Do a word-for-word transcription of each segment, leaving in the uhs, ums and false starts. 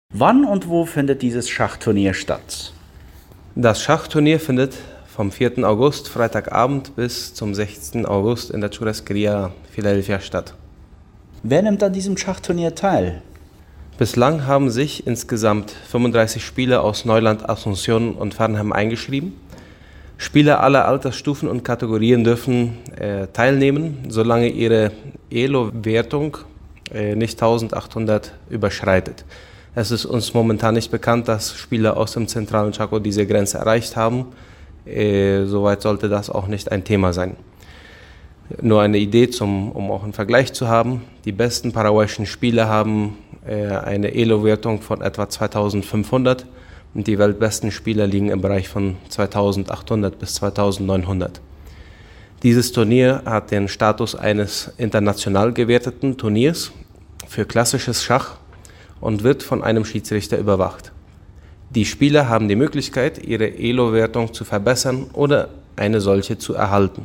Wann und wo findet dieses Schachturnier statt? Das Schachturnier findet vom vierten August, Freitagabend, bis zum sechzehnten August in der Churrasqueria Philadelphia statt. Wer nimmt an diesem Schachturnier teil? Bislang haben sich insgesamt fünfunddreißig Spieler aus Neuland, Asunción und Farnham eingeschrieben. Spieler aller Altersstufen und Kategorien dürfen äh, teilnehmen, solange ihre E L O-Wertung äh, nicht eintausendachthundert überschreitet. Es ist uns momentan nicht bekannt, dass Spieler aus dem zentralen Chaco diese Grenze erreicht haben. Äh, soweit sollte das auch nicht ein Thema sein. Nur eine Idee, zum, um auch einen Vergleich zu haben. Die besten paraguayischen Spieler haben äh, eine E L O-Wertung von etwa zweitausendfünfhundert und die weltbesten Spieler liegen im Bereich von zweitausendachthundert bis zweitausendneunhundert. Dieses Turnier hat den Status eines international gewerteten Turniers für klassisches Schach und wird von einem Schiedsrichter überwacht. Die Spieler haben die Möglichkeit, ihre E L O-Wertung zu verbessern oder eine solche zu erhalten.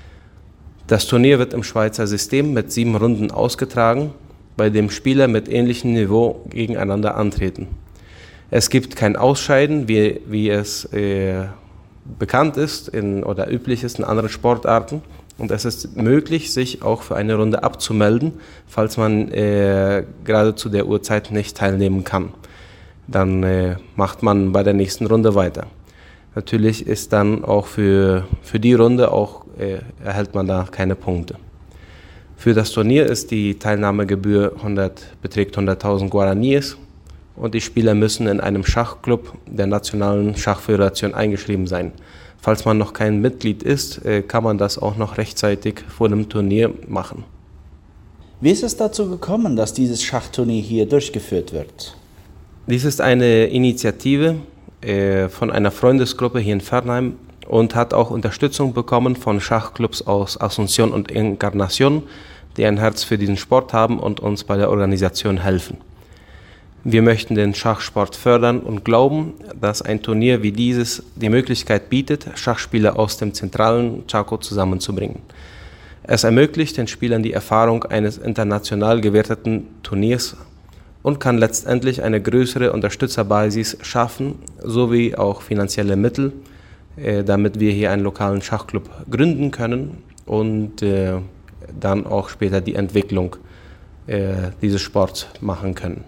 Das Turnier wird im Schweizer System mit sieben Runden ausgetragen, bei dem Spieler mit ähnlichem Niveau gegeneinander antreten. Es gibt kein Ausscheiden, wie, wie es äh, bekannt ist in, oder üblich ist in anderen Sportarten. Und es ist möglich, sich auch für eine Runde abzumelden, falls man äh, gerade zu der Uhrzeit nicht teilnehmen kann. Dann äh, macht man bei der nächsten Runde weiter. Natürlich ist dann auch für, für die Runde auch, äh, erhält man da keine Punkte. Für das Turnier ist die Teilnahmegebühr hundert, beträgt hunderttausend Guaraníes und die Spieler müssen in einem Schachclub der Nationalen Schachföderation eingeschrieben sein. Falls man noch kein Mitglied ist, kann man das auch noch rechtzeitig vor dem Turnier machen. Wie ist es dazu gekommen, dass dieses Schachturnier hier durchgeführt wird? Dies ist eine Initiative äh, von einer Freundesgruppe hier in Farnham und hat auch Unterstützung bekommen von Schachclubs aus Asunción und Encarnación, die ein Herz für diesen Sport haben und uns bei der Organisation helfen. Wir möchten den Schachsport fördern und glauben, dass ein Turnier wie dieses die Möglichkeit bietet, Schachspieler aus dem zentralen Chaco zusammenzubringen. Es ermöglicht den Spielern die Erfahrung eines international gewerteten Turniers und kann letztendlich eine größere Unterstützerbasis schaffen, sowie auch finanzielle Mittel, äh, damit wir hier einen lokalen Schachclub gründen können und äh, dann auch später die Entwicklung äh, dieses Sports machen können.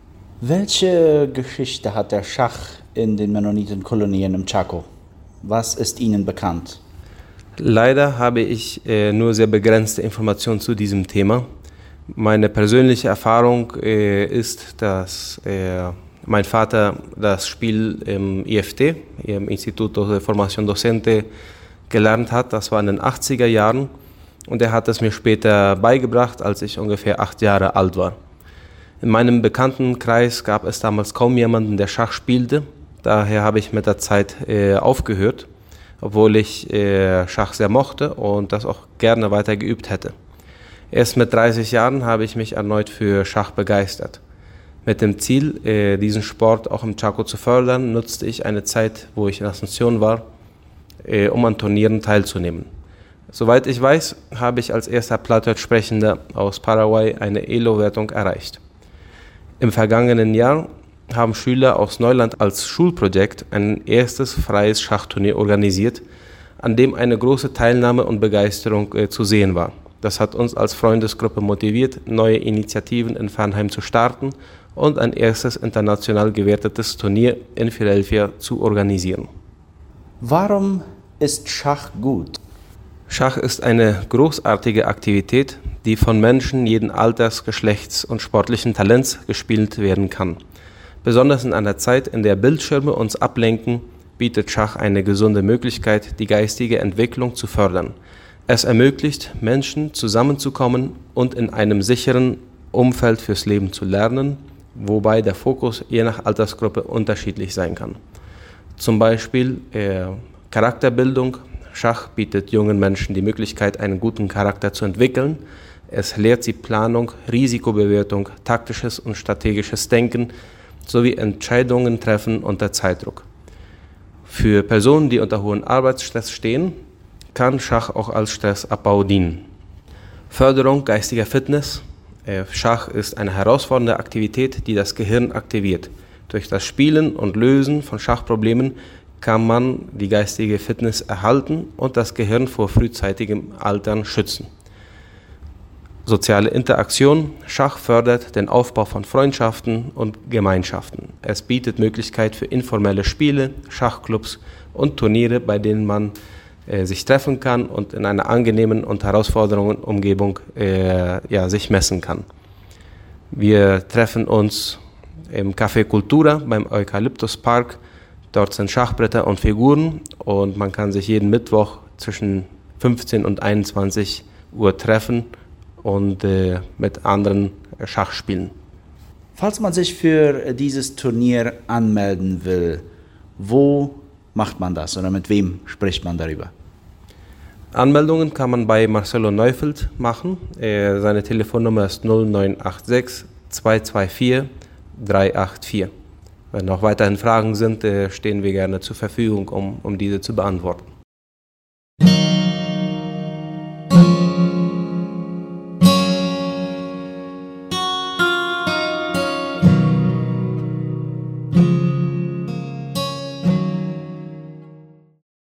Welche Geschichte hat der Schach in den Mennonitenkolonien im Chaco? Was ist Ihnen bekannt? Leider habe ich äh, nur sehr begrenzte Informationen zu diesem Thema. Meine persönliche Erfahrung äh, ist, dass äh, mein Vater das Spiel im I F T, im Instituto de Formación Docente, gelernt hat. Das war in den achtziger Jahren und er hat es mir später beigebracht, als ich ungefähr acht Jahre alt war. In meinem Bekanntenkreis gab es damals kaum jemanden, der Schach spielte. Daher habe ich mit der Zeit äh, aufgehört, obwohl ich äh, Schach sehr mochte und das auch gerne weiter geübt hätte. Erst mit dreißig Jahren habe ich mich erneut für Schach begeistert. Mit dem Ziel, äh, diesen Sport auch im Chaco zu fördern, nutzte ich eine Zeit, wo ich in Asunción war, äh, um an Turnieren teilzunehmen. Soweit ich weiß, habe ich als erster Plattdeutsch-Sprechender aus Paraguay eine E L O-Wertung erreicht. Im vergangenen Jahr haben Schüler aus Neuland als Schulprojekt ein erstes freies Schachturnier organisiert, an dem eine große Teilnahme und Begeisterung äh, zu sehen war. Das hat uns als Freundesgruppe motiviert, neue Initiativen in Farnham zu starten und ein erstes international gewertetes Turnier in Philadelphia zu organisieren. Warum ist Schach gut? Schach ist eine großartige Aktivität, die von Menschen jeden Alters, Geschlechts und sportlichen Talents gespielt werden kann. Besonders in einer Zeit, in der Bildschirme uns ablenken, bietet Schach eine gesunde Möglichkeit, die geistige Entwicklung zu fördern. Es ermöglicht, Menschen zusammenzukommen und in einem sicheren Umfeld fürs Leben zu lernen, wobei der Fokus je nach Altersgruppe unterschiedlich sein kann. Zum Beispiel äh, Charakterbildung. Schach bietet jungen Menschen die Möglichkeit, einen guten Charakter zu entwickeln. Es lehrt sie Planung, Risikobewertung, taktisches und strategisches Denken sowie Entscheidungen treffen unter Zeitdruck. Für Personen, die unter hohem Arbeitsstress stehen, kann Schach auch als Stressabbau dienen. Förderung geistiger Fitness. Äh, Schach ist eine herausfordernde Aktivität, die das Gehirn aktiviert. Durch das Spielen und Lösen von Schachproblemen kann man die geistige Fitness erhalten und das Gehirn vor frühzeitigem Altern schützen. Soziale Interaktion. Schach fördert den Aufbau von Freundschaften und Gemeinschaften. Es bietet Möglichkeit für informelle Spiele, Schachclubs und Turniere, bei denen man äh, sich treffen kann und in einer angenehmen und herausfordernden Umgebung äh, ja, sich messen kann. Wir treffen uns im Café Cultura beim Eukalyptuspark. Dort sind Schachbretter und Figuren und man kann sich jeden Mittwoch zwischen fünfzehn und einundzwanzig Uhr treffen und äh, mit anderen Schach spielen. Falls man sich für dieses Turnier anmelden will, wo macht man das oder mit wem spricht man darüber? Anmeldungen kann man bei Marcelo Neufeld machen. Äh, seine Telefonnummer ist null neun acht sechs zwei zwei vier drei acht vier. Wenn noch weiterhin Fragen sind, äh, stehen wir gerne zur Verfügung, um, um diese zu beantworten.